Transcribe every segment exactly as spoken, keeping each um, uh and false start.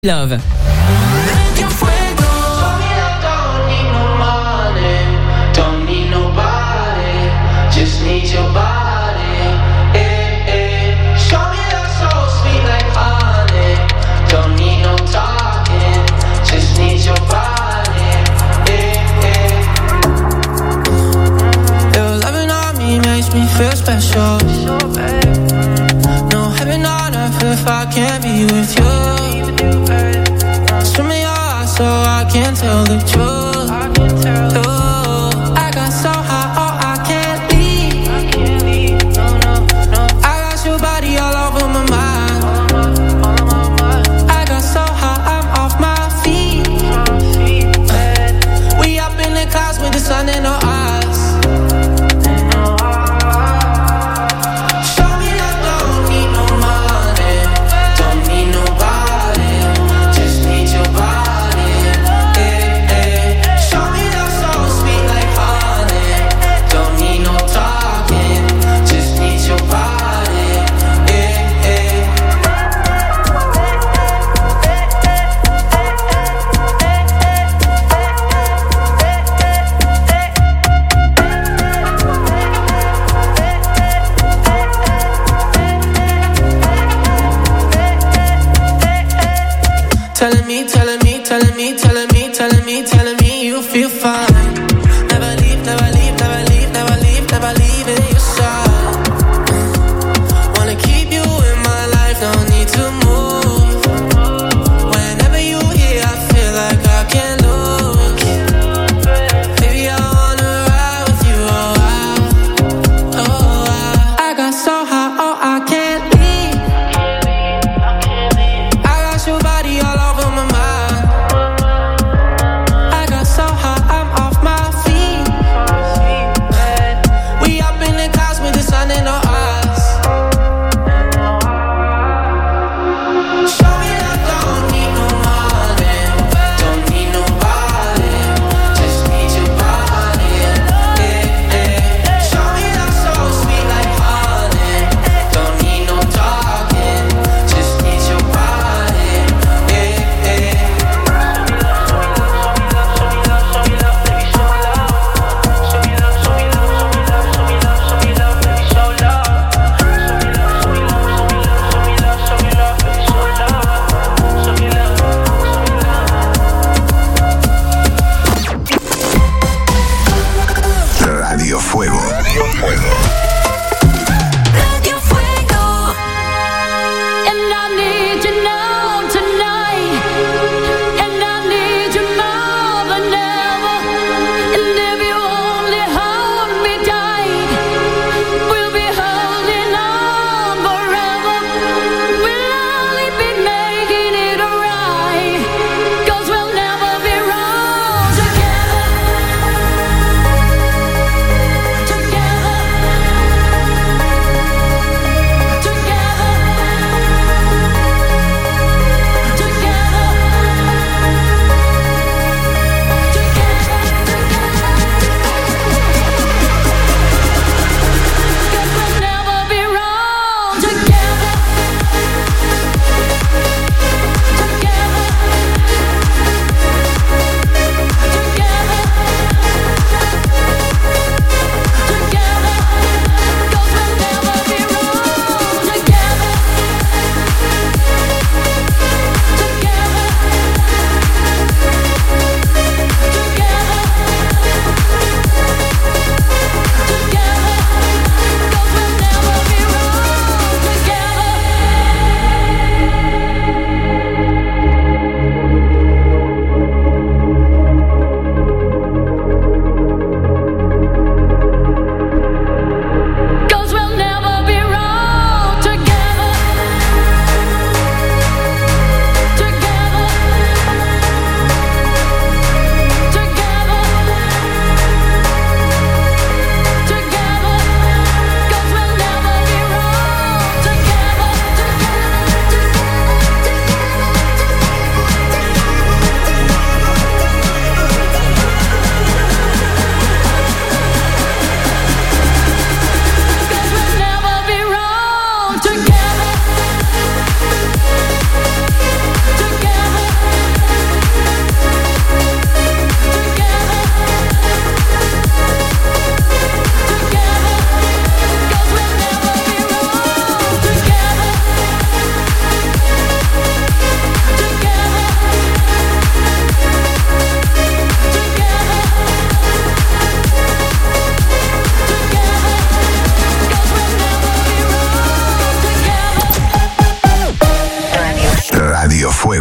Love. Me feel special. No heaven on earth if I can't be with you. Swim me your heart so I can tell the truth. Ooh, I got so high, oh I can't leave. I got your body all over my mind. I got so high, I'm off my feet. We up in the clouds with the sun in our eyes. Telling me, telling me, telling me, telling me, telling me, telling me you feel fine. Never leave, never leave, never leave, never leave, never leave in your side. Wanna keep you in my life, no need to move. Whenever you here, I feel like I can't lose. Baby, I wanna ride with you, oh I, oh I. I got so high, oh I can't leave. I got your body all over my mind. I got so high, I'm off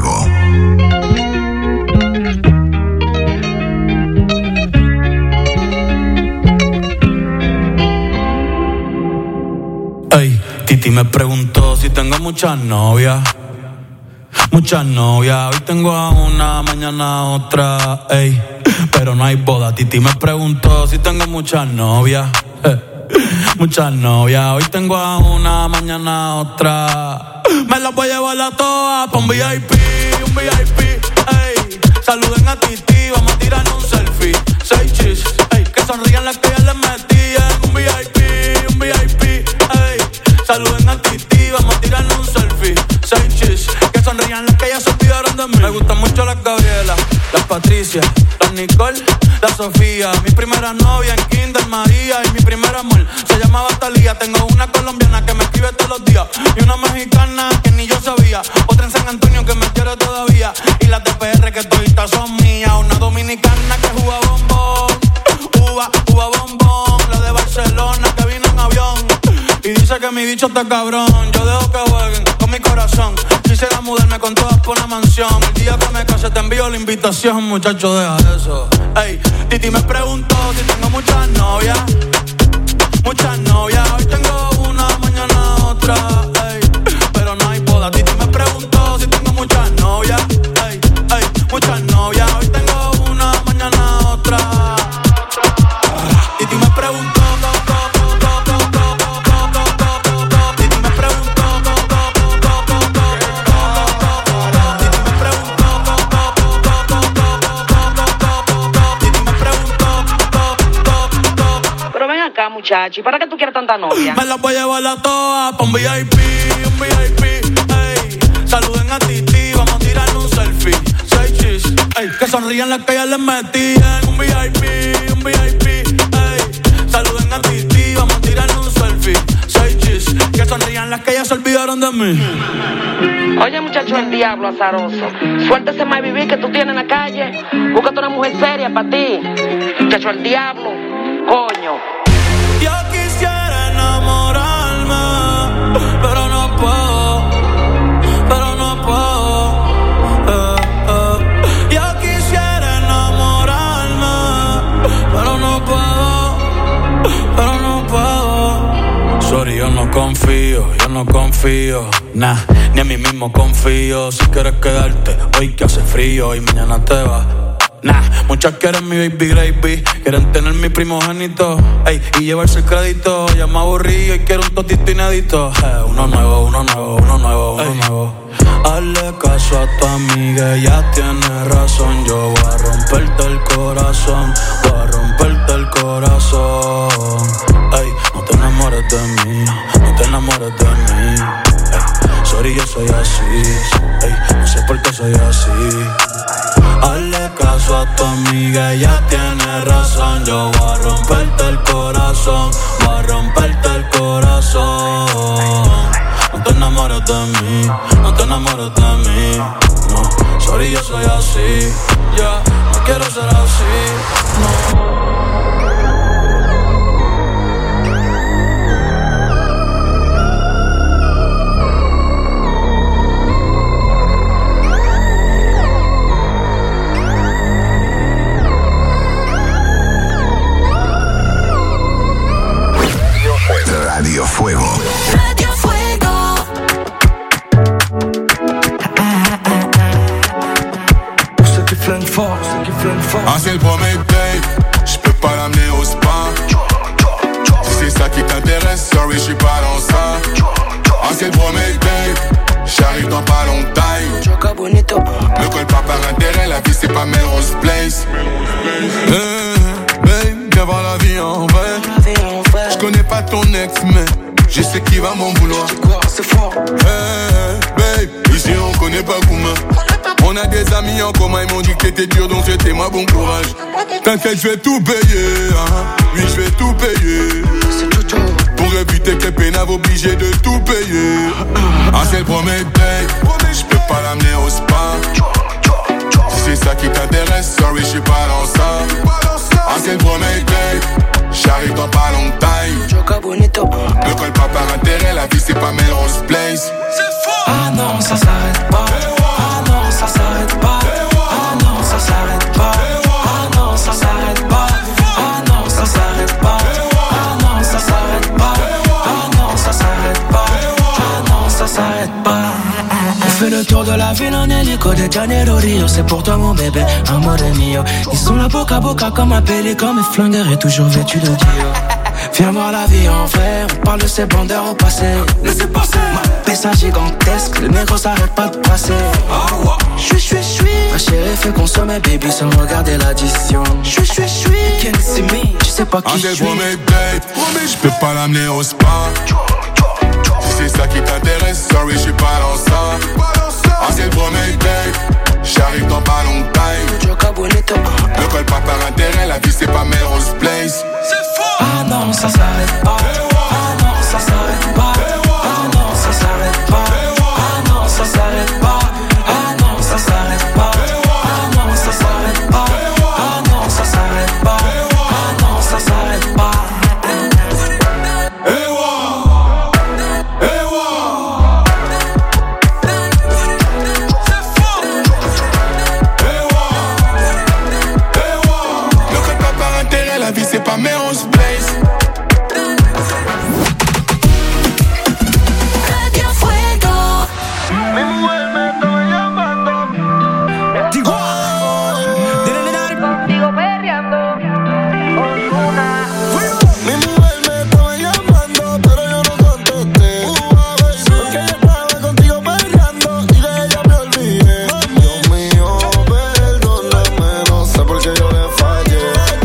Fuego. Ey, Titi me preguntó si tengo muchas novias. Muchas novias, hoy tengo a una, mañana a otra, ey, pero no hay boda. Titi me preguntó si tengo muchas novias. Eh. Muchas novias, hoy tengo a una, mañana a otra. Me las voy a llevar a todas pa' un V I P, un V I P, ey. Saluden a Titi, vamos a tirar un selfie. Seis chis, ey, que sonrían las que ya les metían. Un V I P, un V I P, ey. Saluden a Titi, vamos a tirar un selfie. Seis chis, que sonrían las que ya se olvidaron de mí. Me gustan mucho las Gabriela, las Patricia, las Nicole, la Sofía. Mi primera novia en Kinder María y mi primer amor se llamaba Talía. Tengo una colombiana que me escribe todos los días y una mexicana que ni yo sabía. Otra en San Antonio que me quiere todavía y las de P R que toditas son mías. Una dominicana que juega bombón, uva, uva bombón. La de Barcelona que vino en avión y dice que mi bicho está cabrón. Yo dejo que jueguen con mi corazón. Quisiera mudarme con todas por una mansión. El día que me case te envío la invitación, muchacho, deja eso. Ey, Titi me preguntó si tengo muchas novias. Muchas novias, hoy tengo una, mañana otra, ey, pero no hay boda. Titi me preguntó si tengo muchas novias. Ey, ey, muchas novias, hoy tengo una, mañana otra. Titi me preguntó. Muchacho, ¿y para qué tú quieres tanta novia? Me las voy a llevar a todas pa' un V I P, un V I P, ey. Saluden a Titi, vamos a tirar un selfie. Seis chis, ey, que sonrían las que ya les metían. Un V I P, un V I P, ey. Saluden a Titi, vamos a tirar un selfie. Seis chis, que sonrían las que ya se olvidaron de mí. Oye, muchacho, el diablo azaroso. Suéltese más vivir que tú tienes en la calle. Búscate una mujer seria para ti. Muchacho, el diablo, coño. Yo quisiera enamorarme, pero no puedo, pero no puedo. Eh, eh. Yo quisiera enamorarme, pero no puedo, pero no puedo. Sorry, yo no confío, yo no confío, nah, ni a mí mismo confío. Si quieres quedarte hoy que hace frío y mañana te vas. Nah, muchas quieren mi baby gravy, quieren tener mi primogénito, ey, y llevarse el crédito. Ya me aburrí y quiero un totito inédito. Eh, uno nuevo, uno nuevo, uno nuevo, uno ey. nuevo. Hazle caso a tu amiga, ella tiene razón. Yo voy a romperte el corazón, voy a romperte el corazón. Ey, no te enamores de mí, no te enamores de mí. Ey, sorry, yo soy así, ey, no sé por qué soy así. Hazle caso a tu amiga, ella tiene razón. Yo voy a romperte el corazón, voy a romperte el corazón. No te enamores de mí, no te enamores de mí. No, sorry, yo soy así. Ya, yeah, no quiero ser así. No. Radio Fuego. Radio Fuego. Pour ceux qui flânent fort, ceux qui flânent fort. Ah, c'est le premier date, j'peux pas l'amener au spa. Si c'est ça qui t'intéresse, sorry, j'suis pas dans ça. Ah, c'est le premier date, j'arrive dans pas longtemps. Me colle pas par intérêt, la vie c'est pas Melrose Place. Hey, babe, viens voir la vie en vrai. J'connais pas ton ex, mais je sais qui va m'en vouloir. C'est fort. Hey, babe, ici on connaît pas Kouma. On a des amis en commun, ils m'ont dit que t'étais dur, donc c'était moi, bon courage. T'inquiète, je vais tout payer, hein. Oui, je vais tout payer. Pour éviter que les pénaves obligés de tout payer. Ah, c'est le premier date, j'peux pas l'amener au spa. Si c'est ça qui t'intéresse, sorry, j'suis pas dans ça. Ah, c'est le premier date. J'arrive dans pas longtemps. Me colle pas par intérêt, la vie c'est pas Melrose Place. Ah non, ça s'arrête pas. Ah non, ça tour de la ville en hélico de Janeiro Rio. C'est pour toi mon bébé, amore mio. Ils sont là boca à boca comme un pélican, mes flingueurs et toujours vêtus de Dior. Viens voir la vie en vrai, on parle de ces bandeurs au passé. Laissez passer. Ma pesa gigantesque, le négro s'arrête pas de passer. Oh, wow. J'suis, j'suis, j'suis. Ma chérie fait consommer baby sans regarder l'addition. J'suis, j'suis, j'suis. Can't see me, tu sais pas qui j'suis. Angel, promets, babe, j'peux pas l'amener au spa. Si c'est ça qui t'intéresse, sorry, j'suis pas dans ça. Angel, promets, babe, j'arrive dans pas longtemps. Ne colle pas par intérêt, la vie c'est pas Melrose Place. Ah non, ça s'arrête pas. Ah non, ça s'arrête pas. Ah non, ça s'arrête pas. Ah non, ça s'arrête pas. Ah non, ça s'arrête pas. Ah non, ça s'arrête pas. Ah non, ça s'arrête pas. Ah non, ça s'arrête pas. La vie c'est pas Melrose Place. Radio Fuego. Mi mujer me estaba llamando. Digo, Contigo perreando. Ozuna. mi mujer me estaba llamando, pero yo no contesté. Porque ella estaba contigo peleando y de ella me olvidé. Dios mío, perdóname, no sé por qué yo le fallé.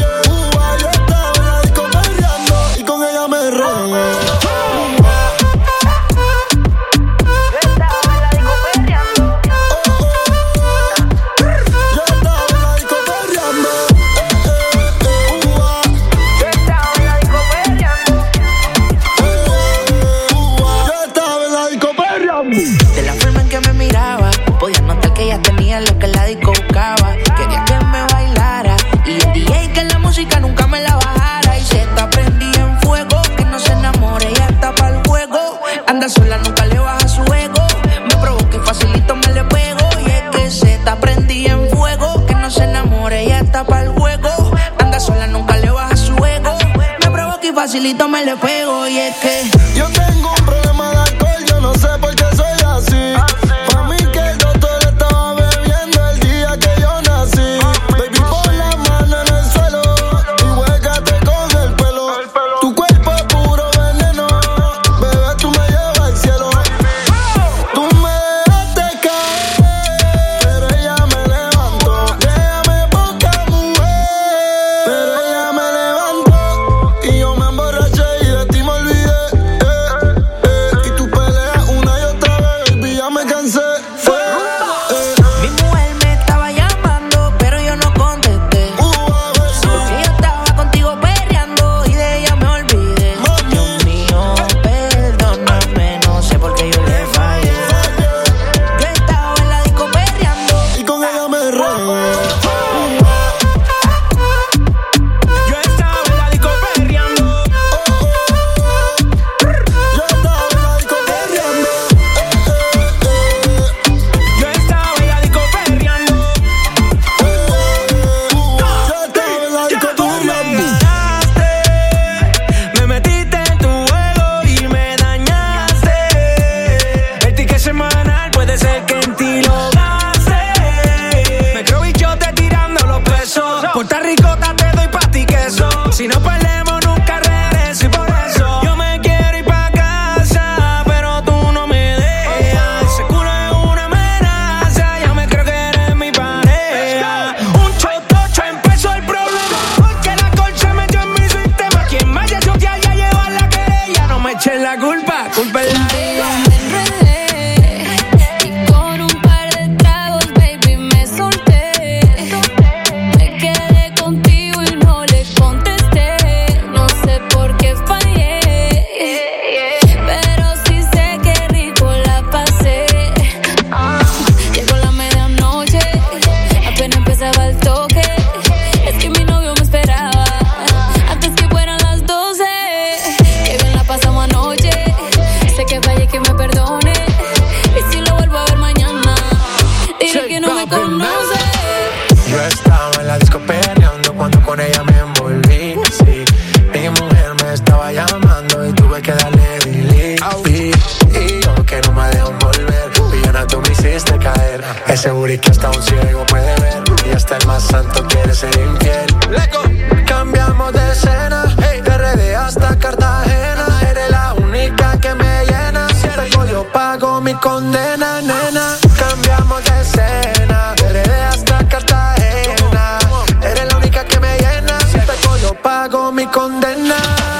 Sola nunca le baja su ego. Me provoca y facilito me le pego. Y es que se está prendida en fuego. Que no se enamore, ya está para el juego. Anda sola nunca le baja su ego. Me provoca y facilito me le pego. Y es que yo tengo un problema de alcohol, yo no sé por qué soy así. Pa' mí que el doctor estaba bebiendo el día que yo nací. Baby, pon la mano en el suelo y huécate con el pelo. Tu cuerpo es puro veneno, bebé, tú me llevas al cielo. Tú me dejaste caer, pero ella me levantó. Déjame poca mujer, pero ella me levantó. Y yo me emborraché y de ti me olvidé. Eh, eh, y tú peleas una y otra vez, baby, ya me cansé. Eh, eh. mi mujer me estaba llamando, pero yo no contesté. Porque yo estaba contigo perreando y de ella me olvidé. Dios mío, perdóname, no sé por qué yo le fallé. Yo estaba en la disco perreando Y con ella me regué. Yo estaba en la disco perreando. Yo estaba en la disco perreando. Yo estaba en la disco perreando. Yo estaba en la disco perreando. Me metiste en tu juego y me dañaste. El ticket semanal puede ser que en ti lo gaste. Me creo bichote tirando los pesos. Puerto Ricota te doy pa' ti queso. Si no perdemos nunca regreso y por eso yo me quiero ir pa' casa, pero tú no me dejas. Ese culo es una amenaza, ya me creo que eres mi pareja. Un chotocho empezó el problema, porque la colcha metió en mi sistema. Quien vaya a chotear ya lleva la querella. No me echen la culpa, culpa es la Y con un par de tragos, baby, me solté. Me quedé contigo y no le contesté. No sé por qué fallé, pero sí sé que rico la pasé. Ah, llegó la medianoche, apenas empezaba el toque. Es que mi novio me esperaba antes que fueran las doce. Que bien la pasamos anoche. Sé que fallé, que me perdone. Y si lo vuelvo a ver mañana, diré que no me conoce. Yo estaba en la disco peleando cuando con ella me envolví. Sí, mi mujer me estaba llamando y tuve que darle delete. Y yo que no me dejo volver, villana tú me hiciste Seguro que hasta un ciego puede ver y hasta el más santo quiere ser infiel. Cambiamos de escena, hey, de R D hasta Cartagena. Eres la única que me llena. Si tengo yo pago mi condena, nena. Cambiamos de escena, de R D hasta Cartagena. Eres la única que me llena. Si tengo yo pago mi condena.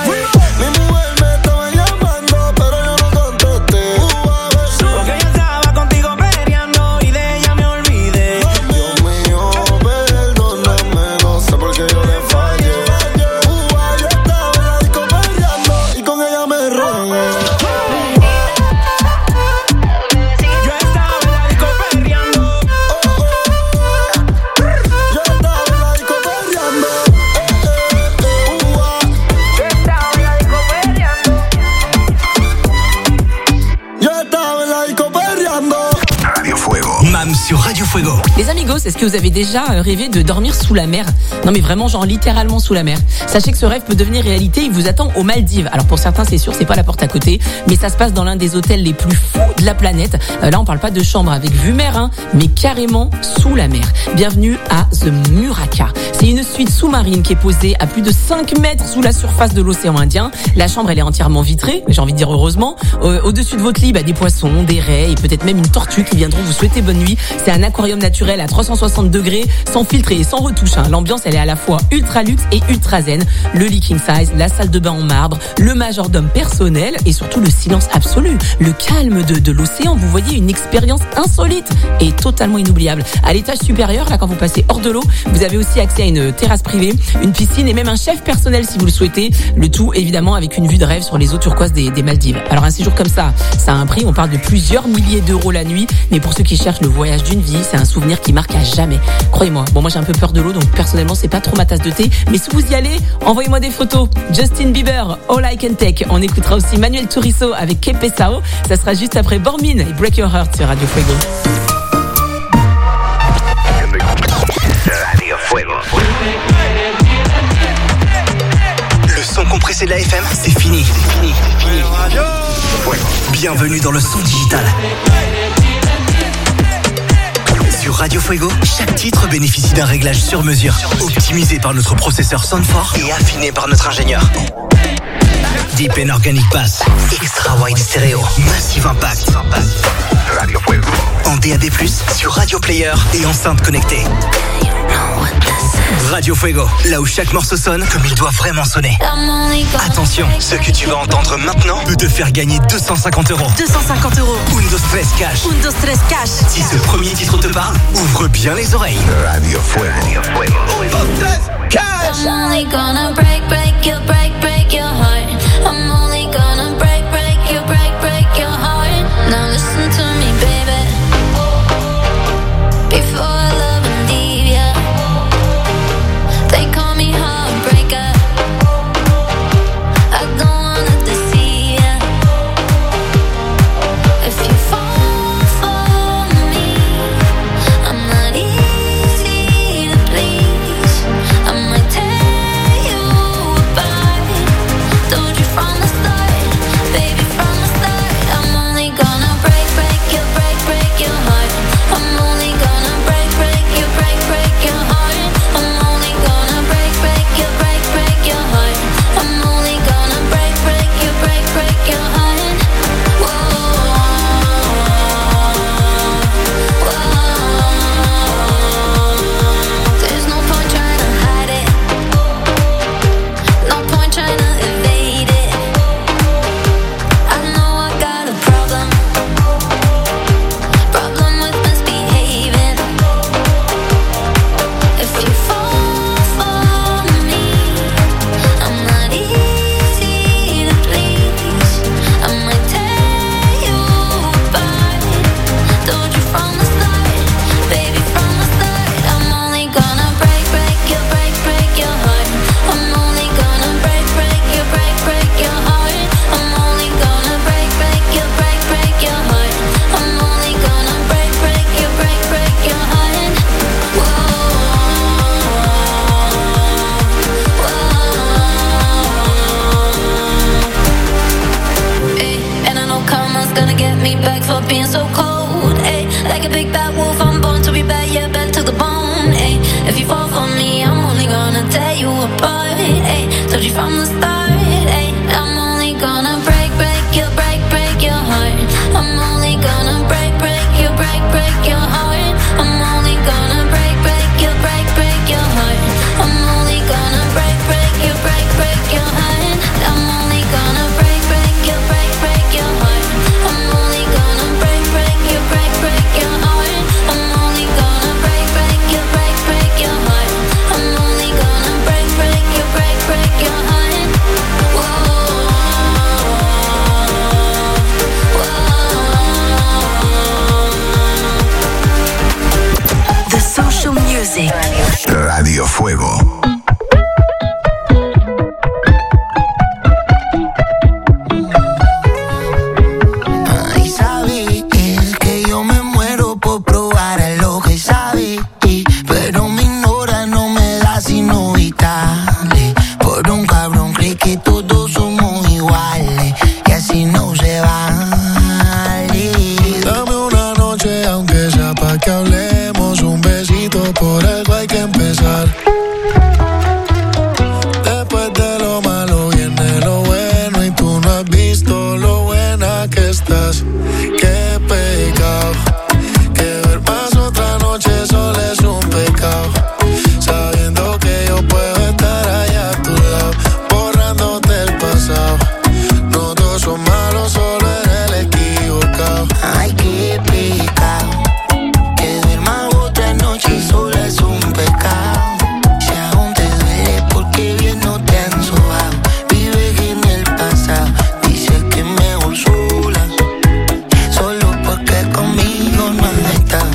Sur Radio Fuego. Les amigos, est-ce que vous avez déjà rêvé de dormir sous la mer? Non mais vraiment, genre littéralement sous la mer. Sachez que ce rêve peut devenir réalité, il vous attend aux Maldives. Alors pour certains c'est sûr, c'est pas la porte à côté, mais ça se passe dans l'un des hôtels les plus fous de la planète. Euh, là on parle pas de chambre avec vue mer, hein, mais carrément sous la mer. Bienvenue à The Muraka. C'est une suite sous-marine qui est posée à plus de cinq mètres sous la surface de l'océan Indien. La chambre elle est entièrement vitrée, j'ai envie de dire heureusement. Euh, au-dessus de votre lit, bah, des poissons, des raies et peut-être même une tortue qui viendront vous souhaiter bonne nuit. C'est un aquarium naturel à trois cent soixante degrés, sans filtre et sans retouche. Hein. L'ambiance, elle est à la fois ultra luxe et ultra zen. Le lit king size, la salle de bain en marbre, le majordome personnel et surtout le silence absolu. Le calme de, de l'océan. Vous voyez, une expérience insolite et totalement inoubliable. À l'étage supérieur, là, quand vous passez hors de l'eau, vous avez aussi accès à une terrasse privée, une piscine et même un chef personnel si vous le souhaitez. Le tout, évidemment, avec une vue de rêve sur les eaux turquoises des, des Maldives. Alors, un séjour comme ça, ça a un prix. On parle de plusieurs milliers d'euros la nuit. Mais pour ceux qui cherchent le voyage d'une vie, c'est un souvenir qui marque à jamais. Croyez-moi. Bon, moi, j'ai un peu peur de l'eau, donc personnellement, c'est pas trop ma tasse de thé. Mais si vous y allez, envoyez-moi des photos. Justin Bieber, All I Can Take. On écoutera aussi Manuel Turizo avec Kepe Sao. Ça sera juste après Bormin et Break Your Heart sur Radio Fuego. Radio Fuego. Le son compressé de la F M, c'est fini. C'est fini. C'est fini. Bienvenue dans le son digital. Sur Radio Fuego, chaque titre bénéficie d'un réglage sur mesure, optimisé par notre processeur Soundforce et affiné par notre ingénieur. Deep and Organic Bass, Extra Wide Stereo, Massive Impact. Radio Fuego. En D A B plus, sur Radio Player et enceinte connectée. Radio Fuego, là où chaque morceau sonne comme il doit vraiment sonner. Attention, ce que tu vas entendre maintenant peut te faire gagner deux cent cinquante euros. deux cent cinquante euros. Undo Stress Cash. Undo Stress Cash. Si ce premier titre te parle, ouvre bien les oreilles. Radio Fuego. Radio Fuego. Undo Stress Cash. I'm only gonna break, break your, break, break your heart. I'm only gonna break, break your, break, break your heart. Now listen to me, baby. Before I love and leave ya, they call me heartbreaker. I don't wanna deceive ya. If you fall for me, I'm not easy to please. I might tear you apart. Told you from the start, baby, from the start. I'm only gonna break, break your, break. The Social Music. Radio Fuego. Ay, sabes que yo me muero por probar lo que sabe, pero me ignora, no me da sino vital. Por un cabrón cree que todos somos iguales y así no se vale. Dame una noche, aunque sea pa' que hablemos. Un besito, por algo hay que empezar. Después de lo malo viene lo bueno y tú no has visto lo buena que estás. Qué pecado, que ver más otra noche solo es un pecado. Sabiendo que yo puedo estar allá a tu lado, borrándote el pasado. No todos son malos, solo eres el equivocado. Ay, qué pecado, que ver más otra noche solo es un pecado. Si aún te duele porque bien no te han sobado, vives en el pasado, dices que mejor sola, solo porque conmigo no has estado.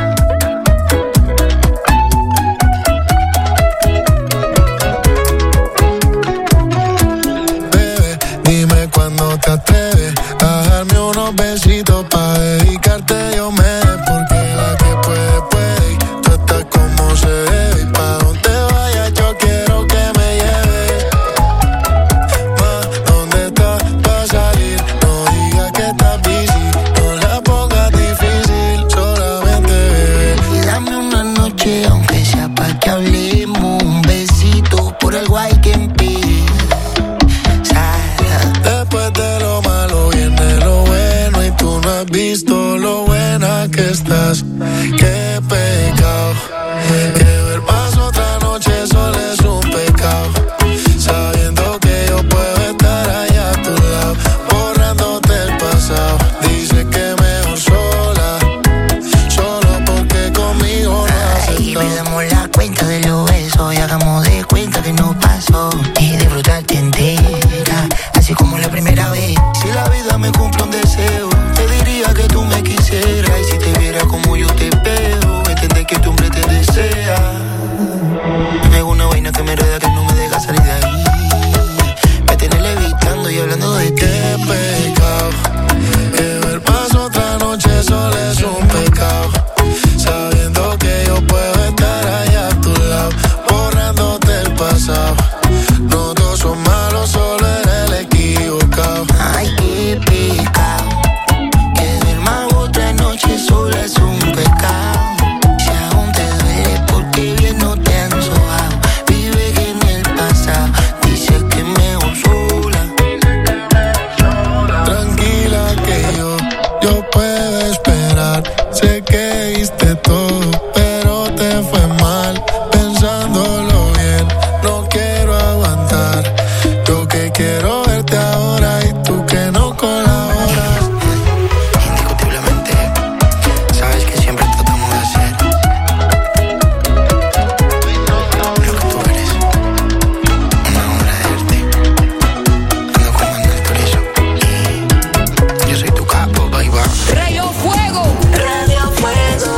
Bebé, dime cuándo te atreves a darme unos besitos pa' dedicarte. Yo me dé, porque la que puede, puede, y tú estás como se debe. Y pa' donde vayas yo quiero que me lleves. Ma, ¿dónde estás pa' salir? No digas que estás busy, no la pongas difícil, solamente bebé. Y dame una noche, aunque sea pa' que hablemos. Un besito, por algo hay que empezar. Después de lo malo viene lo bueno y tú no has visto lo buena que estás. Qué pecado, que ver más otra noche solo es un pecado. Sabiendo que yo puedo estar allá a tu lado, borrándote el pasado. Dice que mejor sola, solo porque conmigo no has Ay, estado. perdamos la cuenta de los besos y hagamos de cuenta que no pasó. Y disfrutarte entera, así como la primera vez. Si la vida me cumple un deseo, te diría que tú me quisieras. Y si te viera como yo te veo, entender que tu hombre te desea. Hay una vaina que me enreda, que no me deja salir de ahí. Me tienes levitando y hablando de ti. Qué pecado, que ver más otra noche solo es un pecado. Sabiendo que yo puedo estar allá a tu lado, borrándote el pasado. No todos son malos, solo eres el equivocado. Ay, qué pecado, que ver más otra noche solo es un pecado. Si aún te duele porque bien no te han sobado, vives en el pasado, dices que mejor sola. Tranquila que yo, yo puedo esperar. Sé que diste todo, pero te fue mal. Pensándolo bien, no quiero aguantar. Yo que quiero verte ahora y tú que no colaboras. Indiscutiblemente, sabes que siempre tratamos de hacer lo que tú eres, una obra de arte. Ando comandando eso y yo soy tu capo, bye bye. Radio Fuego. Radio Fuego.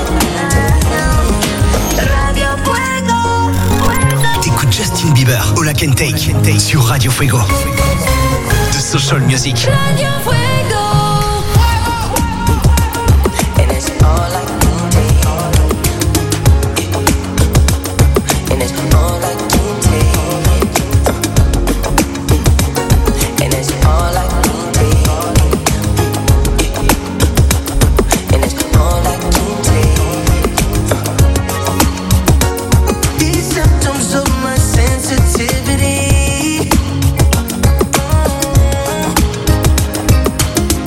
Radio Fuego. T'écoutes Justin Bieber, All I Can Take, sur Radio Fuego. The Social Music. Radio Fuego. And it's all I can take. And it's all I can take. And it's all I can take. And it's all I can take. These symptoms of my sensitivity.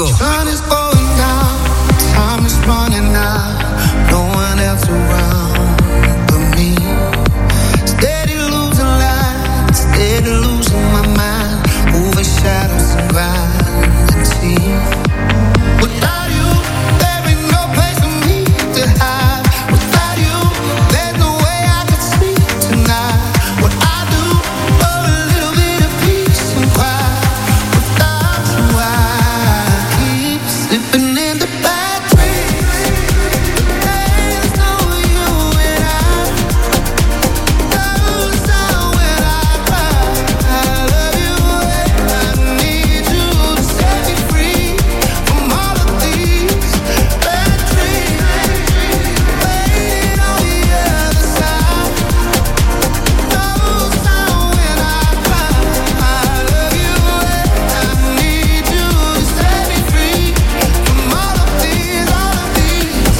Fuego. Sun is going down, time is running out, no one else around but me. Steady losing light, steady losing my mind, moving shadows and grind and see. Without you, there ain't no place for me to hide. Without you, there's no way I could sleep tonight. What I do for a little bit of peace and quiet. Without you, I keep slipping into bad dreams. There's no you and I. No sound when I cry. I love you and I need you to set me free from all of these bad dreams. Waiting on the other side. No sound when I cry. I love you and I need you to set me free from all of these, all of these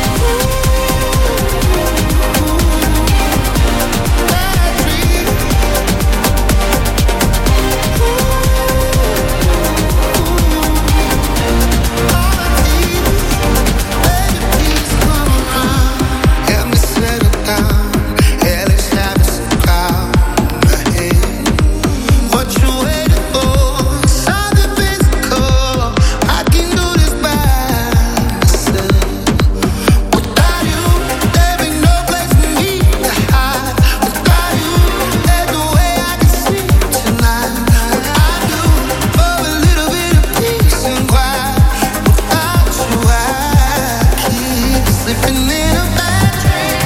bad dreams. Help me settle down. Hell is having some cloud ahead. What you waiting for? Something physical. I can do this by myself. Without you, there ain't no place for me to hide. Without you, there's no way I can sleep tonight. What I do for a little bit of peace and quiet. Without you, I keep slipping in a bad dream.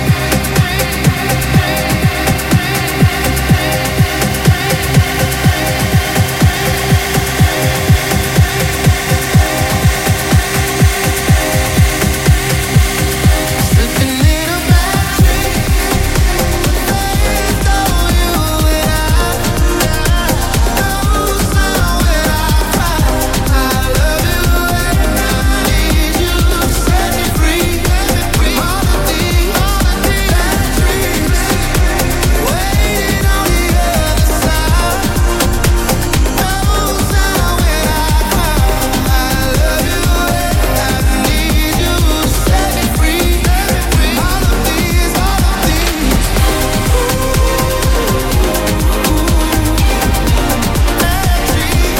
Slipping in a bad dream. There's no you and I. No sound when I cry. I love you and I need you to set me free from all of these bad dreams. Waiting on the other side. No sound when I cry. I love you and I need you to set me free from all of these, all of these bad dreams,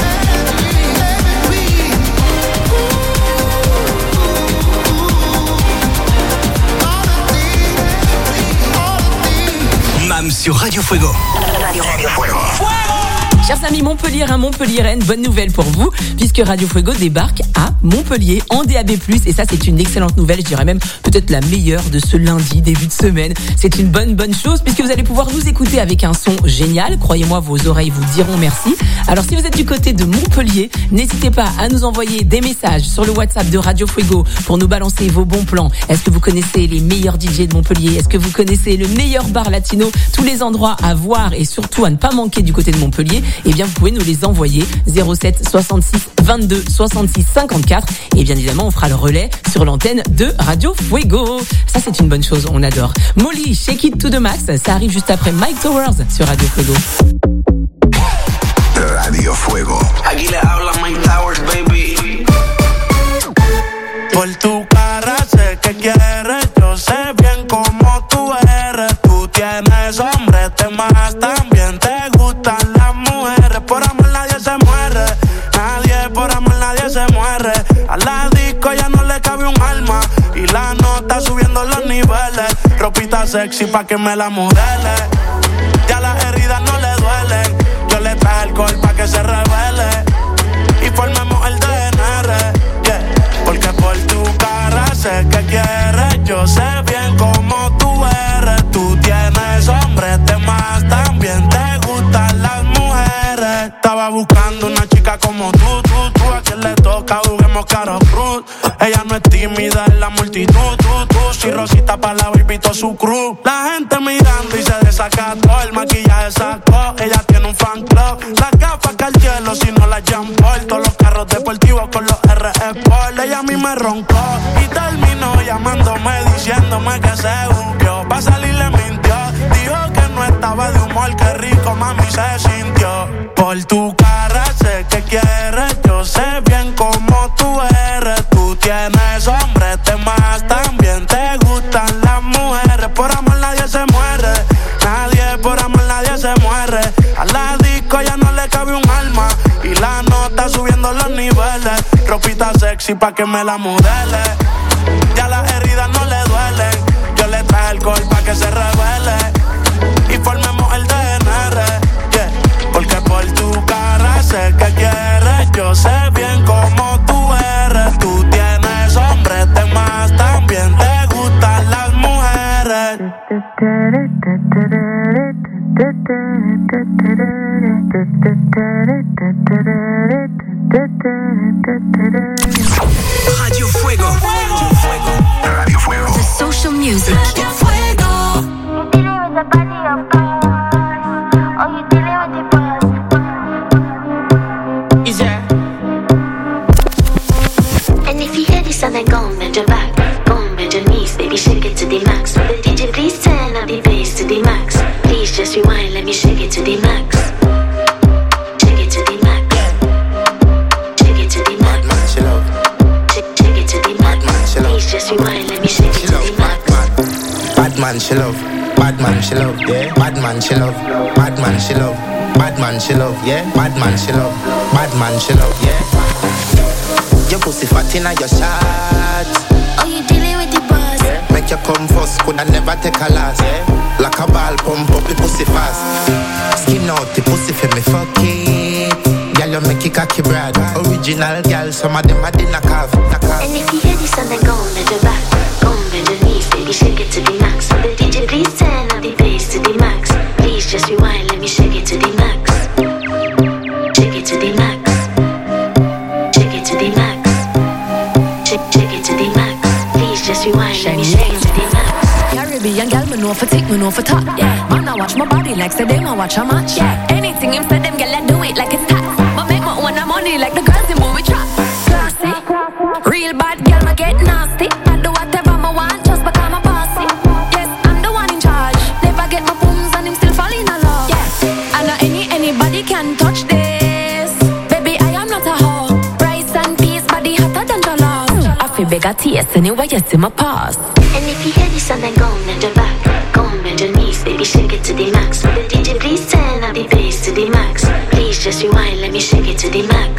Mam sur Radio Fuego. Chers amis Montpelliérains, Montpelliéraines, bonne nouvelle pour vous, puisque Radio Fuego débarque à Montpellier en D A B plus, et ça c'est une excellente nouvelle, je dirais même peut-être la meilleure de ce lundi, début de semaine. C'est une bonne bonne chose, puisque vous allez pouvoir nous écouter avec un son génial, croyez-moi, vos oreilles vous diront merci. Alors si vous êtes du côté de Montpellier, n'hésitez pas à nous envoyer des messages sur le WhatsApp de Radio Fuego pour nous balancer vos bons plans. Est-ce que vous connaissez les meilleurs D J de Montpellier? Est-ce que vous connaissez le meilleur bar latino? Tous les endroits à voir et surtout à ne pas manquer du côté de Montpellier, eh bien vous pouvez nous les envoyer zéro sept soixante-six vingt-deux soixante-six cinquante-quatre, et bien évidemment on fera le relais sur l'antenne de Radio Fuego. Ça c'est une bonne chose, on adore. Molly, Shake It to the Max, ça arrive juste après Mike Towers sur Radio Fuego. Radio Fuego. Aquí le habla Mike Towers, baby. Por tu cara sé que quieres, yo sé bien cómo tú eres. Tú tienes hombre, te más también te gustan las mujeres. Por amor nadie se muere, nadie por amor nadie se muere. A la disco ya no le cabe un alma y la nota subiendo los niveles. Ropita sexy pa' que me la modele, ya las heridas no le duelen. Yo le traje alcohol pa' que se revele y formemos el D N R, yeah. Porque por tu cara sé que quieres, yo sé bien cómo tú eres. Tú tienes hombre, te más también te gustan las mujeres. Estaba buscando una chica como tú, tú, tú. A quien le toca, juguemos caro cruz. Ella no es tímida en la multitud, tú, tú. Si Rosita pa' la baby, todo su crew. La gente mirando y se desacató, el maquillaje sacó. Ella tiene un fan club, las gafas Cartier, si no las Jean Paul. Todos los carros deportivos con los R Sport. Ella a mí me roncó y terminó llamándome, diciéndome que se buqueó. Pa' salir le mintió, dijo que no estaba de humor. Qué rico mami se sintió. Por tu cara sé que quieres, yo sé bien cómo tú ropita sexy pa' que me la modele. Ya las heridas no le duelen. Yo le traje alcohol pa' que se revele y formemos el D N R, yeah. Porque por tu cara sé que quieres. Yo sé bien cómo tú eres. Tú tienes hombres de más, también te gustan las mujeres. Radio Fuego. Radio Fuego. The social music. Radio Fuego. And if you hear this and then go and bend your back, go and bend your knees, baby, shake it to the max. Will the D J please turn up the bass to the max? Please just rewind, let me shake it to the max. Shake it to the max. Shake it to the max. Shake, shake it to the max. Please just rewind, let me shake it to the max. Bad man, she love. Bad man, she love. Yeah. Bad man, she love. Bad man, she love. Bad man, she love. Yeah. Bad man, she love. Bad man, she love. Yeah. Your pussy fat inna your shot. Oh, you dealing with the boss? Yeah. Make you come first, coulda never take a last. Yeah. Like a ball, pump up the pussy fast. Skin out the pussy for me, fuck it. Girl, you make it cocky brad. Original girl, some of them a dinner carve. And if you hear this and then go and bend your back, go and bend your knees, baby, shake it to the max. Will the D J please turn up the bass to the max? Please just rewind, let me shake it to the max. Shake it to the max. Shake it to the max. Shake, shake it to the max. Please just rewind, let me shake it to the max. Caribbean girl, me know for tick, me know for top. Yeah, man, I watch my body like say them, I watch a match. Yeah, anything him say them, girl, I do it like it's tax. But make my own money like the girls in movie trap. Classy, real bad girl, me get nasty. I do whatever I want just because I'm bossy. Yes, I'm the one in charge. Never get my booms and him still fall in love. Yeah, and not any anybody can touch this. Baby, I am not a hoe. Rice and peas, body hotter than jollof. I feel bigger taste anyway, you see my past. And if you hear this and then go and bend your back, go and bend your knees, baby, shake it to the max. Will the D J please turn up the bass to the max? Please just rewind, let me shake it to the max.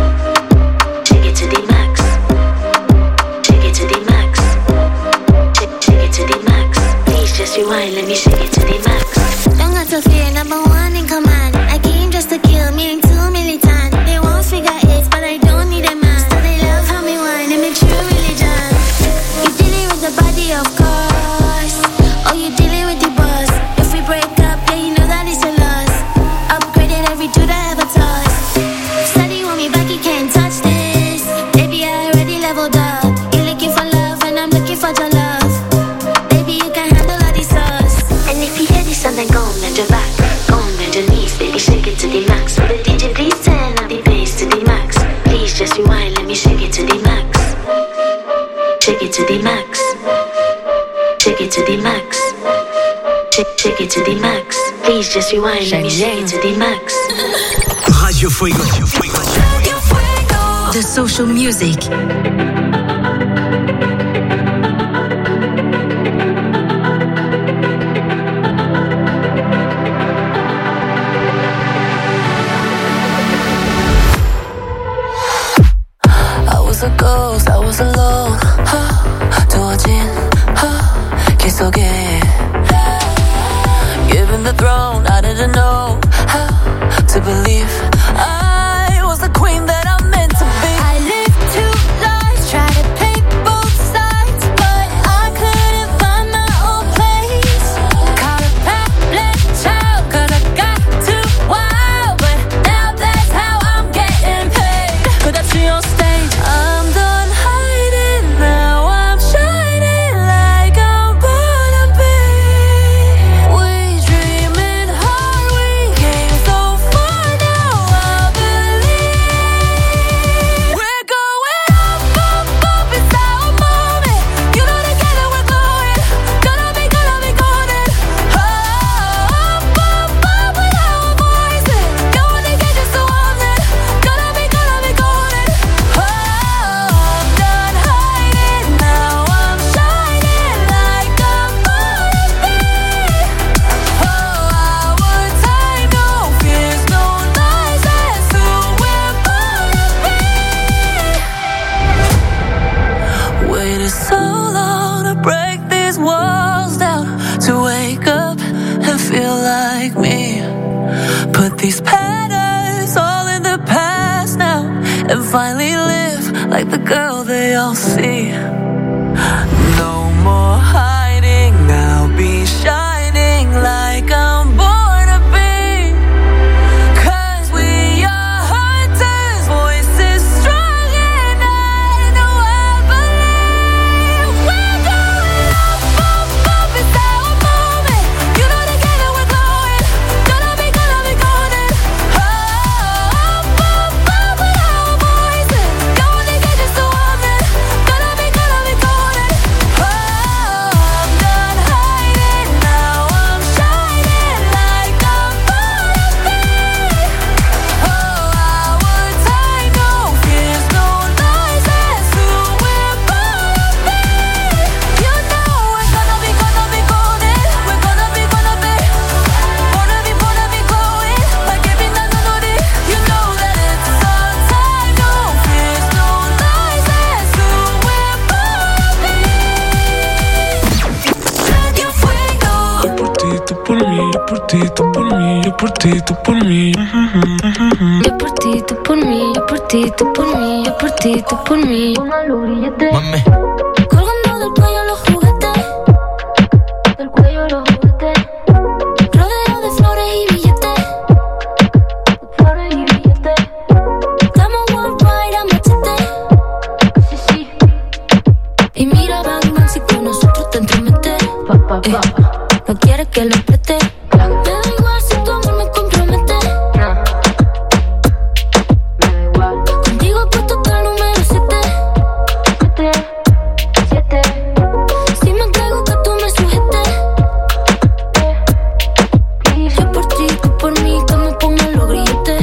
Shake it to the max. Shake it to the max. Shake, shake it to the max. Please just rewind, let me shake it to the max. Don't got to fear, number one in command. I came just to kill, meaning too militant. They won't figure it, but I don't need a man. So they love how me whine and make true religion. You dealing with the body, of course. Oh, you dealing with the boss. If we break up, yeah, you know that it's a loss. Upgraded every dude I ever tossed. Steady want me back, you can't touch this. Baby, I already leveled up. You're looking for love and I'm looking for your love. Baby, you can handle all these sauce. And if you hear this and then go and bend your back, go and bend your knees, baby, shake it to the max. Will the D J please turn up the bass to the max? Please just rewind, let me shake it to the max. Shake it to the max. Shake it to the max. Shake, shake it to the max. Please just rewind, let me shake it to the max. Radio Fuego. Radio Fuego. Radio Fuego. The social music. I was a ghost, I was alone. 두어진 길 속에 given the throne, I didn't know how to believe I was the queen that I'm meant to be. I lived two lives, tried to paint both sides, but I couldn't find my own place. Caught a path, child, cause I got too wild, but now that's how I'm getting paid. 끝없이 on stage, I'm done hiding, now I'm shining like I'm born to be. We dreaming hard. break these walls down to wake up and feel like me. Put these patterns all in the past now and finally live like the girl they all see. No more hiding, I'll be shining like I'm born to be. Cause we are hunters, voices strong and I know I believe. We're going up, up, up, it's how we're moving. You know together we're glowing. Gonna be, gonna be golden. Oh, up, up, up with our voices. Going to get just a woman. Gonna be, gonna be golden. Oh, I'm done hiding, now I'm shining like I'm born to be. Oh, our time, no fears, no lies, that's who we're born to be. You know we're gonna be, gonna be golden. We're gonna be, gonna be, born to be, born to be glowing like every night on the day. You know that it's our time, no fears, no lies, that's who we're born to be. Radio Fuego. Yo por ti, tú por mí, yo por ti, tú por mí, yo por ti, tú por mí. Yo por ti, tú por mí, yo por ti, tú por mí, yo por ti, tú por mí. Póngalo grillete. Mami. Colgando del cuello los juguetes, del cuello los juguetes. Rodeado de flores y billetes, de flores y billetes. Estamos worldwide a machete, sí, sí. Y mira, bang, bang, si con nosotros te entrometes. Eh, no quieres que lo preste. Me da igual si tu amor me compromete. Contigo puesto hasta el número siete. Siete, siete. Si me entrego que tú me sujetes. Yo por ti, tú por mí, que me pongan los grilletes.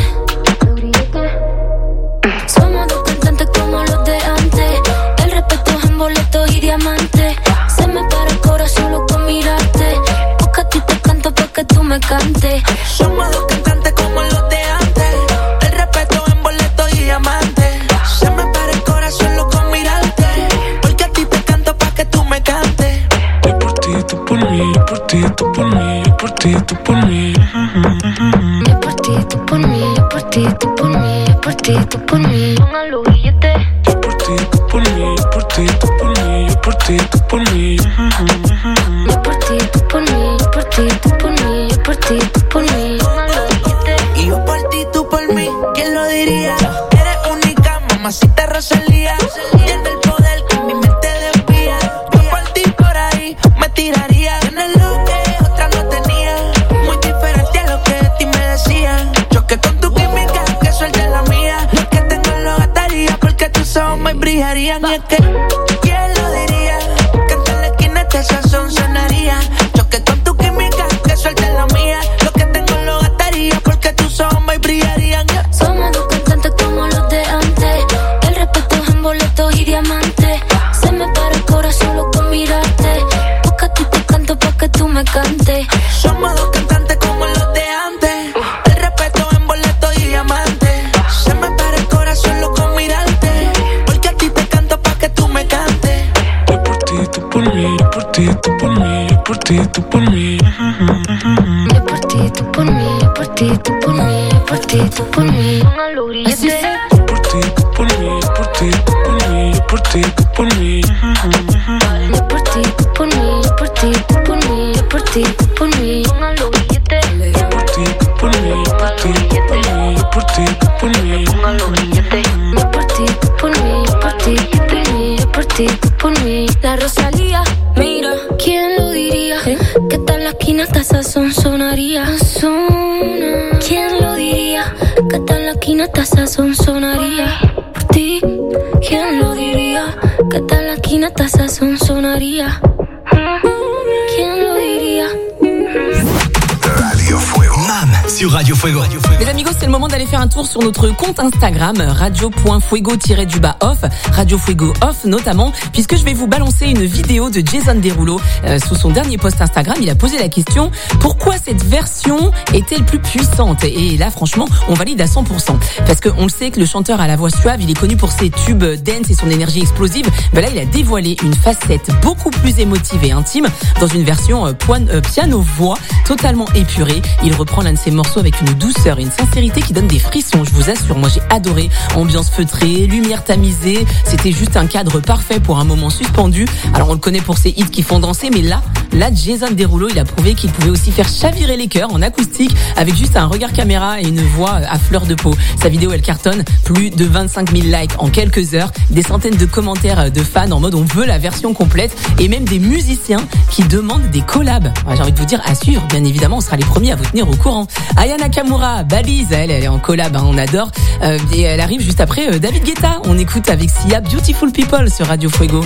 Somos dos cantantes como los de antes. El respeto es en boletos y diamantes. Se me para el corazón solo con mirarte. Porque a ti te canto pa' que tú me cantes. Somos dos cantantes como los de antes. El respeto en boleto y diamante. Se me para el corazón loco con mirarte. Porque a ti te canto pa' que tú me cantes. Yo por ti, tú por mí, yo por ti, tú por mí, yo por ti, tú por mí. Yo por ti, tú por mí, yo por ti, tú por mí, yo por ti, tú por mí. Póngalo billete. Yo por ti, tú por mí, yo por ti, tú por mí, yo por ti, tú por mí. Yo por ti, tú por mí, yo por ti, tú por mí, yo por ti, tú por mí. Póngalo billete. Y yo por ti, tú por mí, ¿quién lo diría? Eres única, mamacita Rosalía. Tienes el poder que mi mente desvía. Yo por ti por ahí me tiraría. Tienes lo que otra no tenía. Muy diferente a lo que de ti me decían. Choque con tu química, que suelte la mía. Lo que tengo lo gastaría porque tus ojos me brillarían. Y es que, ¿quién lo diría? Que en la esquina este sazón sonaría. Choque con tu química, que suelte la mía. Lo que tengo lo gastaría porque tus ojos me brillarían. Somos dos cantantes como los de antes. El respeto es en boletos y diamantes. Se me para el corazón solo con mirarte. Porque a ti te canto pa' que tú me cantes. Somos dos cantantes como los de antes. El respeto en boleto y diamante. Se me para el corazón loco con mirarte. Porque a ti te canto pa' que tú me cantes. Yo por ti, tú por mí, yo por ti, tú por mí, yo por ti, tú por mí. Yo por ti, tú por mí, yo por ti, tú por mí, yo por ti, tú por mí. Póngalo grillete. Yo por ti, tú por mí, yo por ti, tú por mí, yo por ti, tú por mí. Yo por ti, tú por mí, yo por ti, tú por mí, yo por ti, tú por mí. Póngalo billete. Yo por ti, tú por mí, yo por ti, tú por mí, yo por ti, tú por mí. Póngalo billete. Yo por ti, tú por mí, yo por ti, tú por mí, yo por ti, tú por mí. La Rosalía, mira, ¿quién lo diría? ¿Eh? Que tal la esquina hasta sazón sonaría. Sona. ¿Quién lo diría? Que tal la esquina hasta sazón sonaría. Por ti, ¿quién lo diría? Que tal la esquina hasta sazón sonaría. ¿Quién lo diría? Radio Fuego. Mam. sur Radio Fuego. Les amigos, c'est le moment d'aller faire un tour sur notre compte Instagram, radio.fuego-du-bas off, Radio Fuego off notamment, puisque je vais vous balancer une vidéo de Jason Derulo. Euh, sous son dernier post Instagram, il a posé la question, pourquoi cette version est-elle plus puissante? Et là, franchement, on valide à cent pour cent. Parce qu'on le sait que le chanteur à la voix suave, il est connu pour ses tubes dance et son énergie explosive. Ben là, il a dévoilé une facette beaucoup plus émotive et intime dans une version euh, poin- euh, piano-voix totalement épurée. Il reprend l'un de ses morceaux avec une douceur et une sincérité qui donne des frissons, je vous assure. Moi, j'ai adoré. Ambiance feutrée, lumière tamisée. C'était juste un cadre parfait pour un moment suspendu. Alors, on le connaît pour ses hits qui font danser, mais là, là, Jason Derulo, il a prouvé qu'il pouvait aussi faire chavirer les cœurs en acoustique avec juste un regard caméra et une voix à fleur de peau. Sa vidéo, elle cartonne. Plus de vingt-cinq mille likes en quelques heures. Des centaines de commentaires de fans en mode on veut la version complète et même des musiciens qui demandent des collabs. J'ai envie de vous dire à suivre. Bien évidemment, on sera les premiers à vous tenir au courant. Aya Nakamura, Babys, elle, elle est en collab, hein, on adore. Euh, et elle arrive juste après euh, David Guetta. On écoute avec Sia Beautiful People sur Radio Fuego.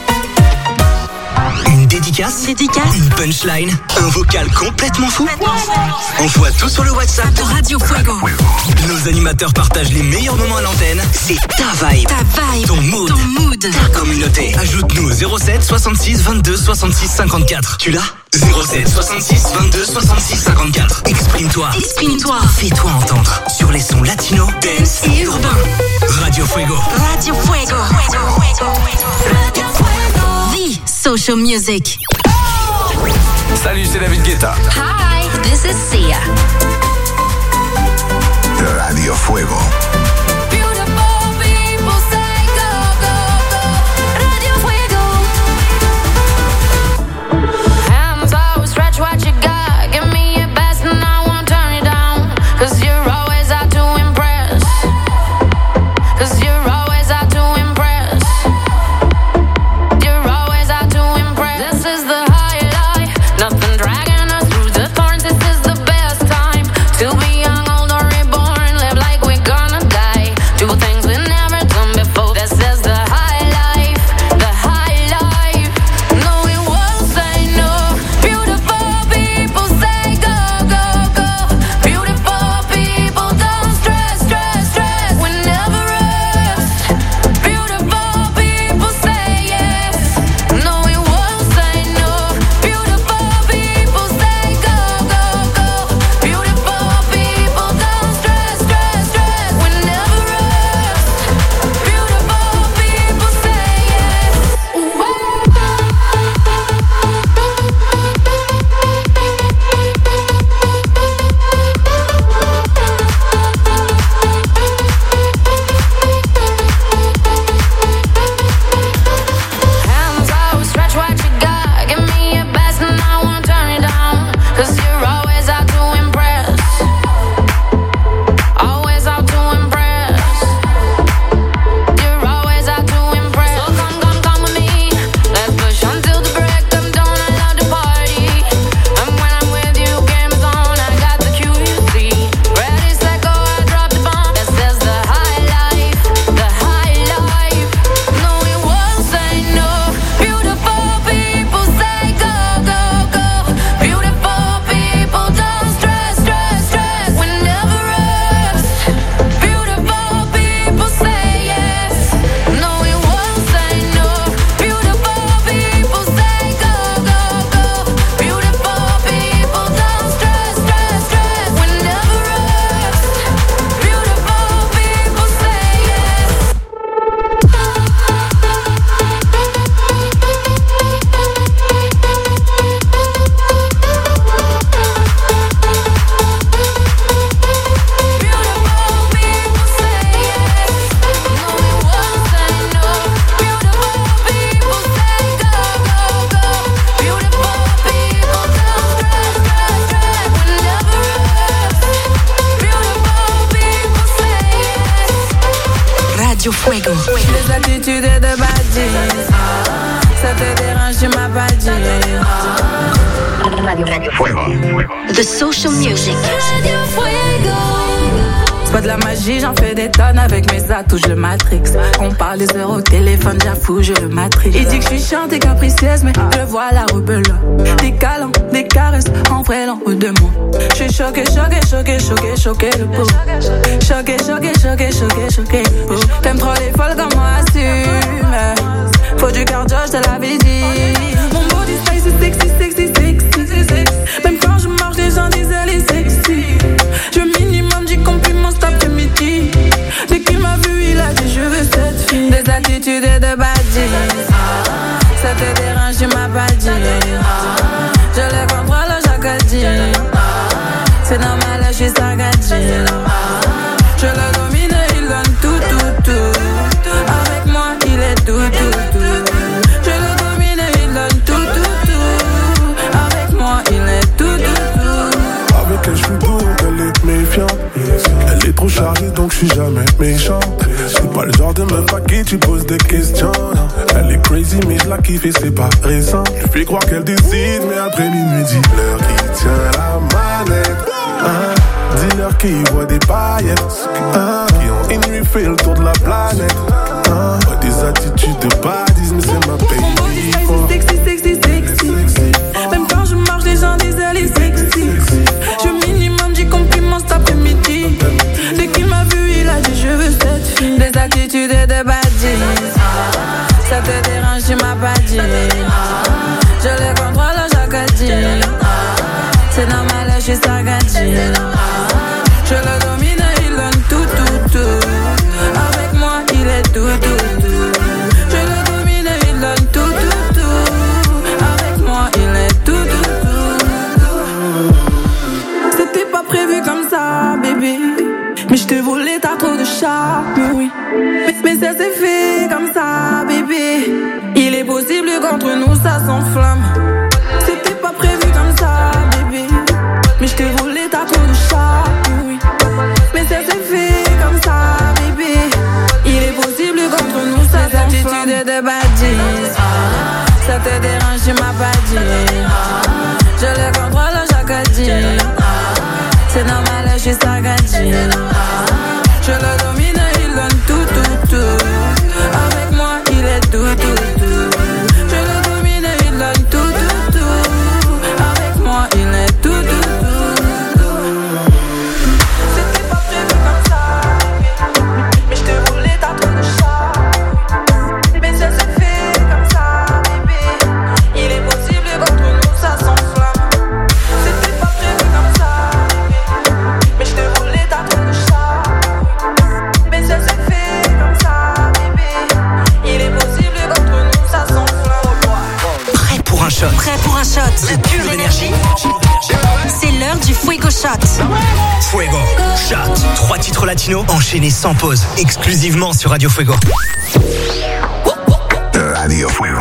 Une dédicace, dédicace, une punchline, un vocal complètement fou. Envoie tout sur le WhatsApp de Radio Fuego. Nos animateurs partagent les meilleurs moments à l'antenne. C'est ta vibe, ta vibe, ton mood, ton mood, ta communauté. Ajoute-nous zéro sept soixante-six vingt-deux soixante-six cinquante-quatre. Tu l'as? zéro sept soixante-six vingt-deux soixante-six cinquante-quatre. Exprime-toi, exprime-toi, fais-toi entendre sur les sons latino, dance et urbain. Radio Fuego. Radio Fuego. Radio Fuego. The social music. Salut, c'est David Guetta. Hi, this is Sia. Radio Fuego. Radio Fuego. Les attitudes de badis, ça te dérange, tu m'as pas dit. Radio Fuego. The social music. Radio Fuego. C'est pas de la magie, j'en fais des tonnes avec mes atouts, je le matrix. On parle des heures au téléphone, j'avoue, je le matrix. Il dit que je suis chiante et capricieuse, mais je vois la rebelle. Des câlins, des caresses, en vrai l'en haut de moi. Je suis choquée, choquée, choquée, choquée, choquée, le pot. Choquée, choquée, choquée, choquée, choquée, le pot. T'aimes trop les folles comme moi, assume. Faut du cardio, je te l'avais dit. Mon body style, c'est sexy, sexy, sexy, sexy. Même quand je marche, les gens disent elle est sexy. Je minimum dix compliments cet après-midi. Dès qu'il m'a vu, il a dit je veux cette fille. Des attitudes et de badges. Ça te dérange, tu m'as pas dit. Je les contrôle chaque dit. C'est normal, je suis sagadji. Je le domine, il donne tout, tout, tout. Avec moi, il est tout, tout, tout. Je le domine, il donne tout, tout, tout. Avec moi, il est tout, tout, tout. Avec elle, je suis beau, elle est méfiante. Elle est trop chargée, donc je suis jamais méchant. C'est pas le genre de meuf à qui tu poses des questions. Non. Elle est crazy, mais je la kiffe et c'est pas récent. Je fais croire qu'elle décide, mais après minuit, dis-leur qui tient la manette. Hein? Dis-leur qui voit des paillettes. Hein? Qui ont une nuit fait le tour de la planète. Hein? Pas des attitudes de badisme, mais c'est ma baby. C'est sexy, sexy, sexy, sexy. Même quand je marche, les gens disent elle est sexy. Je minimum dix compliments cet après-midi. Dès qu'il m'a vu, il a dit je veux cette fille. Des attitudes et de badges. Ça te dérange, tu m'as pas dit. Je les contrôle chaque dit. C'est normal, je suis sagadji. Je le domine, il donne tout, tout, tout. Avec moi, il est tout, tout, tout. Je le domine, il donne tout, tout, tout. Avec moi, il est tout, tout, tout. C'était pas prévu comme ça, bébé. Mais je t'ai volé, t'as trop de charme, oui. Mais, mais ça s'est fait comme ça, bébé. Il est possible qu'entre nous ça s'enflamme. C'était pas prévu comme ça, bébé. Mais je t'ai volé, t'as trop de charme, oui. Mais ça s'est fait comme ça, bébé. Il est possible qu'entre nous ça s'enflamme. Des attitudes de badges. Ça te dérange, tu m'as pas dit. Je les contrôle chaque dit. C'est normal, je suis sagadji. Je le domine, il donne tout, tout, tout. Avec moi, il est tout, tout, tout. Je le domine, il donne tout, tout, tout. Avec moi, il est tout, tout, tout. C'était pas prévu comme ça, mais je t'ai volé, t'as trop de charme. Mais ça s'est fait comme ça, bébé. Il est possible qu'entre nous ça s'enflamme. C'était pas prévu comme ça, mais je t'ai volé, t'as trop de charme. Mais ça s'est fait comme ça, bébé. Il est possible qu'entre nous ça s'enflamme. Prêt pour un shot. Prêt pour un shot de pure énergie. C'est l'heure du Fuego Shot. Fuego Shot. Trois titres latinos enchaînés sans pause. Exclusivement sur Radio Fuego. Radio Fuego.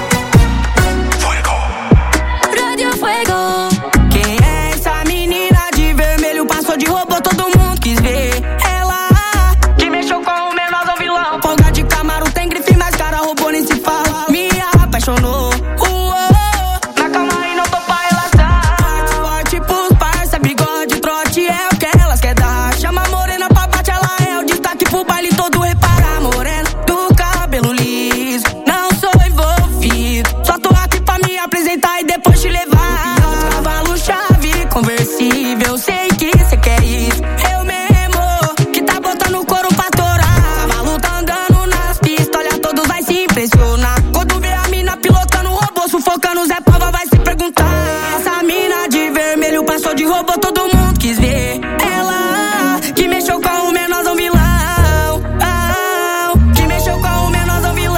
Radio Fuego. Quem é essa menina de vermelho? Passou de robô, todo mundo quis ver. Ela que mexeu com o menor do vilão. Folga de Camaro, tem grife, mas cara robô nem se fala. Me apaixonou. Uou, na cama e não tô pra relaxar. Forte, forte pros parça, bigode, trote é o que elas quer dar. Chama a morena pra bate, ela é o destaque pro baile todo. Repara, morena do cabelo liso. Não sou envolvido, só tô aqui pra me apresentar e depois te levar. Cavalo, chave, conversível, sei que cê quer isso. Eu mesmo, que tá botando couro pra torar. Cavalo tá andando nas pistas, olha, todos vai se impressionar. Quando vê a mina pilotando o robô, sufocando Zé Pava, vai se perguntar. Essa mina de vermelho passou de robô, todo mundo quis ver. Ela que mexeu com o menorzão vilão. Ah, que mexeu com o menorzão vilão.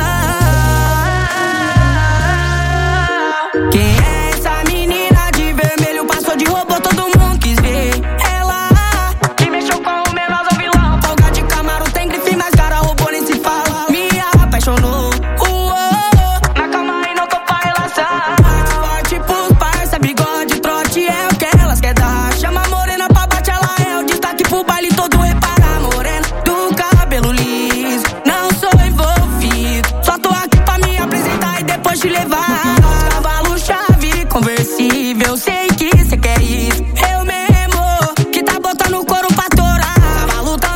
Quem é essa menina de vermelho? Passou de robô, todo mundo quis ver. Ela que mexeu com o menorzão vilão. Folga de Camaro, tem grife, mas cara robô nem se fala. Me apaixonou. Uou, na cama e não tô pra relaxar. Forte pros parça, bigode, trote é o que elas quer dar. Chama a morena pra bate, ela é o destaque pro baile todo. Repara, morena do cabelo liso. Não sou envolvido, só tô aqui pra me apresentar e depois te levar. Cavalo, chave, conversível, sei que cê quer isso. Eu mesmo, que tá botando couro pra torar. Cavalo tá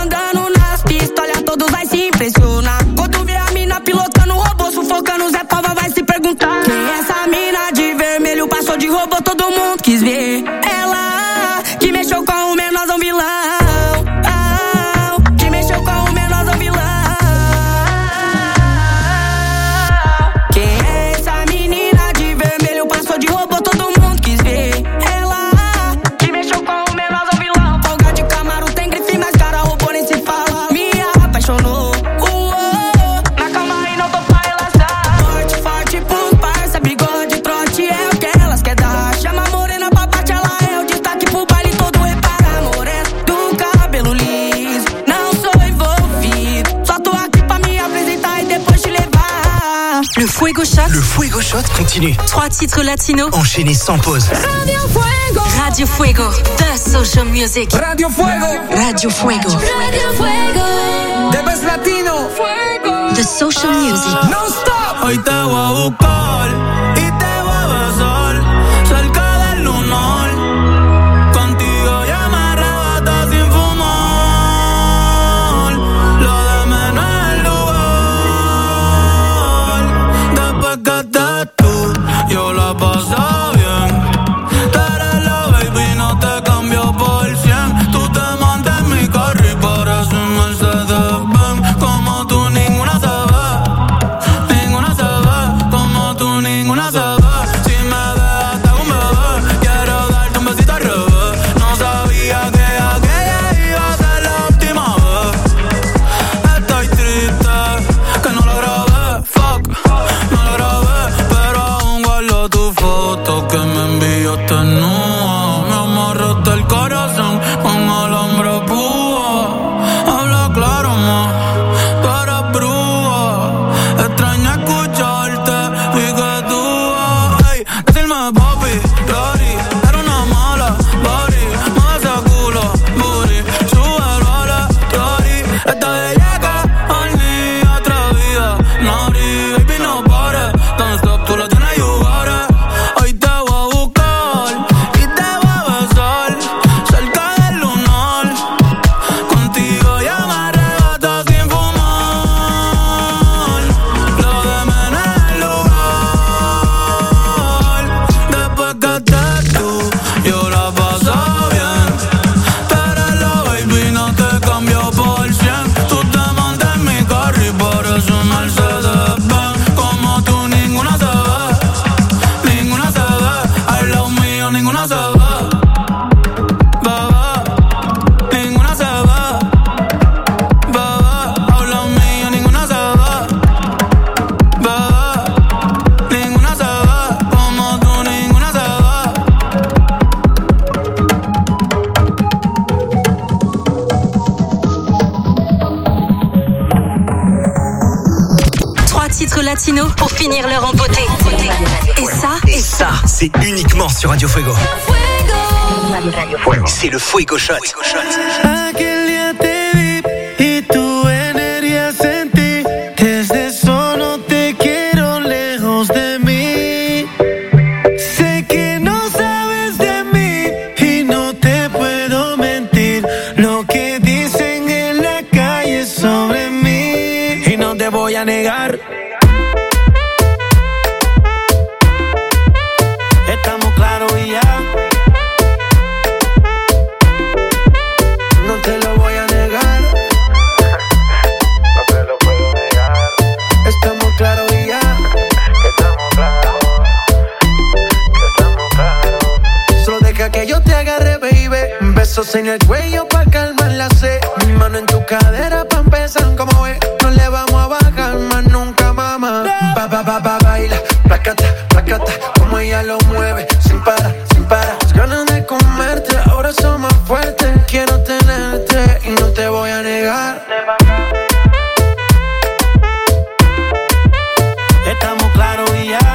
Le Fuego Shot. Le Fuego Shot continue. Trois titres latinos. Enchaînés sans pause. Radio Fuego. Radio Fuego. The Social Music. Radio Fuego. Radio Fuego. Radio Fuego. The best latino. Fuego. The Social Music. No stop. Hoy te voy a buscar y te voy a besar cerca del lunar. Contigo ya me arrebata sin fumar. Lo de menos es el lugar. Después que estés tú, yo la paso bien. Tú eres la baby, no te cambio por cien. Tú te montas en mi carro y pareces un Mercedes-Benz. Como tú ninguna se ve. Ninguna se ve, como tú ninguna se ve. Si me dejas te hago un bebé. Quiero darte un besito al revés. No sabía que aquella iba a ser la última vez. Estoy triste que no lo grabé. Fuck, no lo grabé. Pero aún guardo tu foto que me enviaste nua. Me amarraste el corazón con alambre púa. Habla claro, ma, para brúa. Extraño escucharte y que tú, ay, decirme papi, Lori, era una mala, Lori, mueve ese culo, booty, súbelo a la Lori, esta bellaca, al niño atrevida, Nori, baby no pares, don't stop, tú la tienes y jugares. Hoy te voy a buscar y te voy a besar cerca del lunar. Contigo ya me arrebata sin fumar. Lo de menos es el lugar. Después que estés tú, yo la paso bien. Tú eres la baby, no te cambio por cien. Tú te montas en mi carro y pareces un Mercedes-Benz. Como tú ninguna se ve. Ninguna se ve. Al lado mío ninguna se ve. Bebé, ninguna se ve. Bebé, al lado mío ninguna se ve. Bebé, ninguna se ve. Como tú ninguna se ve. Trois titres latinos pour finir l'heure en beauté. Et ça, Et ça, c'est uniquement sur Radio Fuego. C'est le Fuego Shot. Aquel día te vi y tu energía sentí. Desde solo te quiero lejos de mí. Sé que no sabes de mí y no te puedo mentir. Lo que dicen en la calle sobre mí y no te voy a negar. Estamos claros y ya. No te lo voy a negar. No te lo puedo negar. Estamos claros y ya. Estamos claros. Estamos claros. Solo deja que yo te agarre, baby. Besos en el cuello pa' calmar la sed. Mi mano en tu cadera pa' empezar, como ves. No le vamos a bajar más nunca, mamá. Ba, ba, ba, ba, baila. Placata, placata. Como ella lo mueve. Sin parar, sin parar. Las ganas de comerte ahora son más fuertes. Quiero tenerte y no te voy a negar. Estamos claros y ya.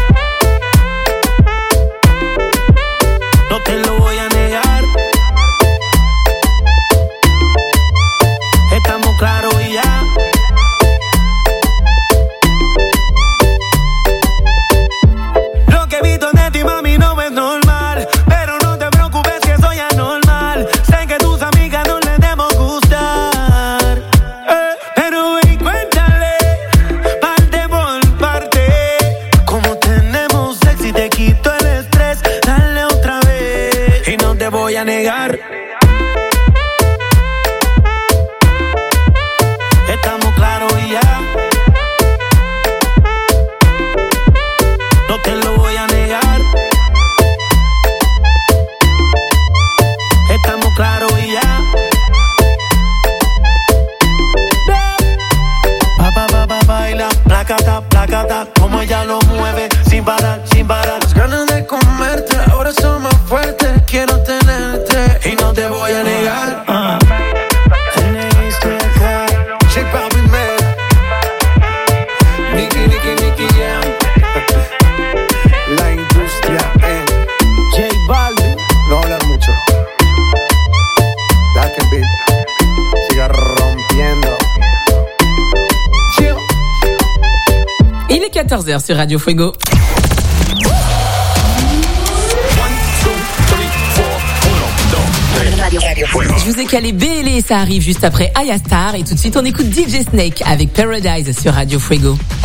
No te lo voy a negar. Estamos claros y ya. Lo que he visto de ti, mami, no es normal. Pero no te preocupes que soy anormal. Sé que tus amigas no les debemos gustar. Eh, pero ven, cuéntale, parte por parte. Como tenemos sexy, te quito el estrés. Dale otra vez y no te voy a negar. Estamos claros y ya. No te lo voy a negar. Estamos claros y ya. Pa, pa, pa, pa, baila, placata, placata. Como ella lo mueve, sin parar, sin parar. Las ganas de comerte ahora son más fuertes. Quiero tenerte y no te voy a negar. Uh. J Balvin, man. Nicky, Nicky, Nicky. est quatorze heures sur Radio Fuego. Je vous ai calé B L E, ça arrive juste après Aya Star et tout de suite on écoute D J Snake avec Paradise sur Radio Fuego.